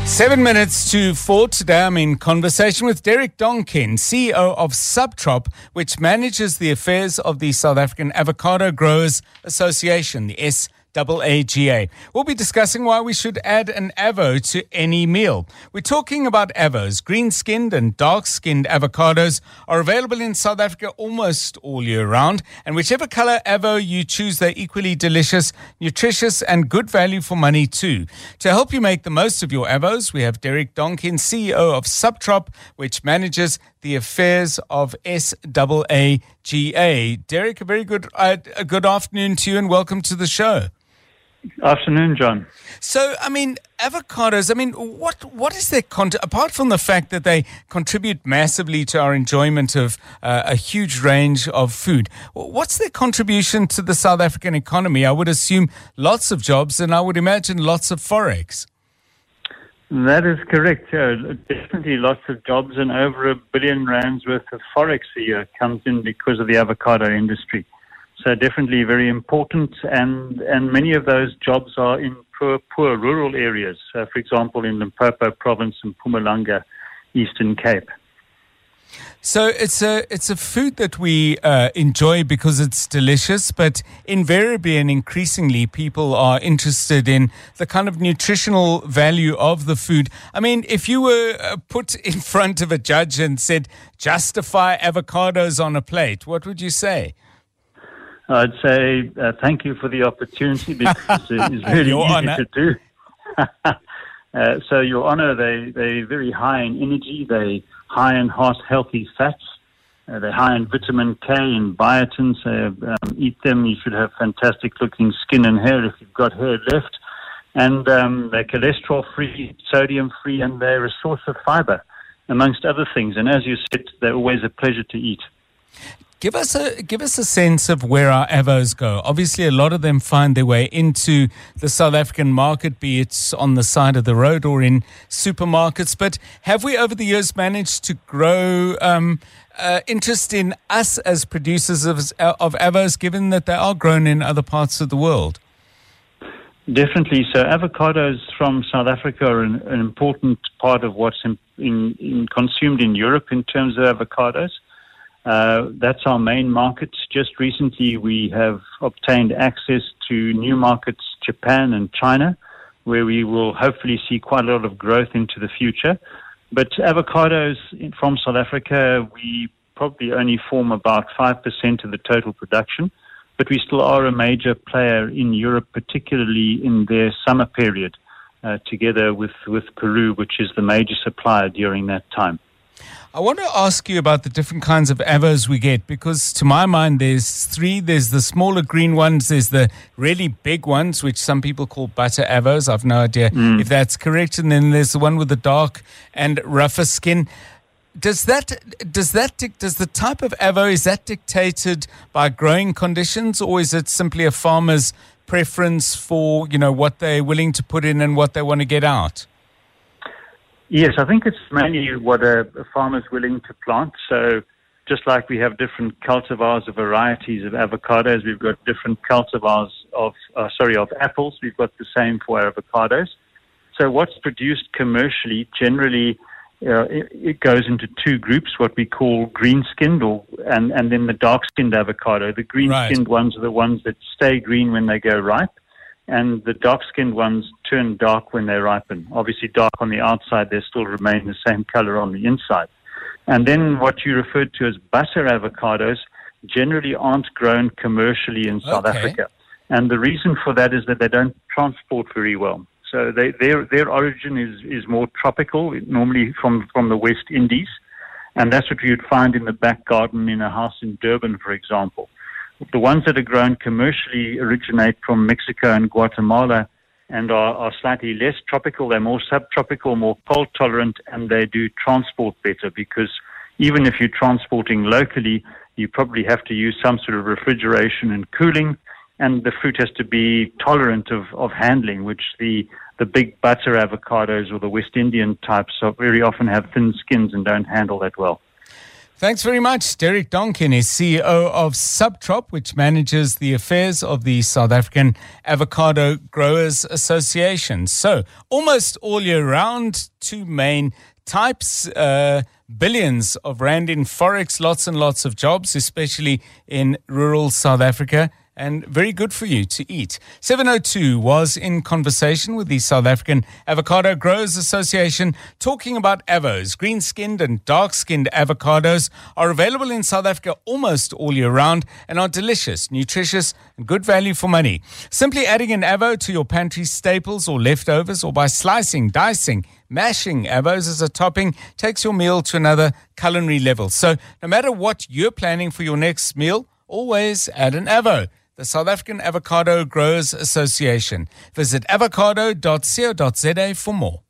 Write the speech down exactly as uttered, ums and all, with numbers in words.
Seven minutes to four today. I'm in conversation with Derek Donkin, C E O of Subtrop, which manages the affairs of the South African Avocado Growers Association, the S A A G A. We'll be discussing why we should add an avo to any meal. We're talking about avos. Green-skinned and dark-skinned avocados are available in South Africa almost all year round, and whichever color avo you choose, they're equally delicious, nutritious, and good value for money too. To help you make the most of your avos, we have Derek Donkin, C E O of Subtrop, which manages the affairs of S A A G A. Derek, a very good, uh, a good afternoon to you, and welcome to the show. Afternoon, John. So, I mean, avocados, I mean, what what is their content, apart from the fact that they contribute massively to our enjoyment of uh, a huge range of food, what's their contribution to the South African economy? I would assume lots of jobs, and I would imagine lots of forex. That is correct. Yeah, definitely lots of jobs, and over a billion rands worth of forex a year comes in because of the avocado industry. So definitely very important, and, and many of those jobs are in poor, poor rural areas. Uh, for example, in Limpopo Province and Mpumalanga, Eastern Cape. So it's a it's a food that we uh, enjoy because it's delicious, but invariably and increasingly people are interested in the kind of nutritional value of the food. I mean, if you were uh, put in front of a judge and said, justify avocados on a plate, what would you say? I'd say uh, thank you for the opportunity, because it is really Your easy Honor. to do. uh, so, Your Honor, they, they're very high in energy, they're high in heart-healthy fats, uh, they're high in vitamin K and biotin, so um, eat them, you should have fantastic-looking skin and hair if you've got hair left. And um, they're cholesterol-free, sodium-free, and they're a source of fiber, amongst other things. And as you said, they're always a pleasure to eat. Give us a give us a sense of where our avos go. Obviously, a lot of them find their way into the South African market, be it on the side of the road or in supermarkets. But have we, over the years, managed to grow um, uh, interest in us as producers of, of avos, given that they are grown in other parts of the world? Definitely. So avocados from South Africa are an, an important part of what's in, in, in consumed in Europe in terms of avocados. Uh, that's our main market. Just recently, we have obtained access to new markets, Japan and China, where we will hopefully see quite a lot of growth into the future. But avocados from South Africa, we probably only form about five percent of the total production, but we still are a major player in Europe, particularly in their summer period, uh, together with, with Peru, which is the major supplier during that time. I want to ask you about the different kinds of avos we get, because to my mind there's three. There's the smaller green ones, there's the really big ones, which some people call butter avos. I've no idea mm. if that's correct. And then there's the one with the dark and rougher skin. Does that, does that, does the type of avo, is that dictated by growing conditions, or is it simply a farmer's preference for, you know, what they're willing to put in and what they want to get out? Yes, I think it's mainly what a, a farmer's willing to plant. So just like we have different cultivars of varieties of avocados, we've got different cultivars of, uh, sorry, of apples. We've got the same for avocados. So what's produced commercially, generally, uh, it, it goes into two groups, what we call green-skinned or, and, and then the dark-skinned avocado. The green-skinned right. ones are the ones that stay green when they go ripe, and the dark-skinned ones turn dark when they ripen. Obviously dark on the outside, they still remain the same color on the inside. And then what you referred to as butter avocados generally aren't grown commercially in South okay. Africa. And the reason for that is that they don't transport very well. So they, their their origin is, is more tropical, normally from, from the West Indies. And that's what you'd find in the back garden in a house in Durban, for example. The ones that are grown commercially originate from Mexico and Guatemala and are, are slightly less tropical. They're more subtropical, more cold tolerant, and they do transport better, because even if you're transporting locally, you probably have to use some sort of refrigeration and cooling, and the fruit has to be tolerant of, of handling, which the, the big butter avocados or the West Indian types are very often have thin skins and don't handle that well. Thanks very much. Derek Donkin is C E O of Subtrop, which manages the affairs of the South African Avocado Growers Association. So, almost all year round, two main types, uh, billions of rand in Forex, lots and lots of jobs, especially in rural South Africa. And very good for you to eat. seven oh two was in conversation with the South African Avocado Growers Association talking about avos. Green-skinned and dark-skinned avocados are available in South Africa almost all year round and are delicious, nutritious, and good value for money. Simply adding an avo to your pantry staples or leftovers, or by slicing, dicing, mashing avos as a topping, takes your meal to another culinary level. So no matter what you're planning for your next meal, always add an avo. The South African Avocado Growers Association. Visit avocado dot co dot za for more.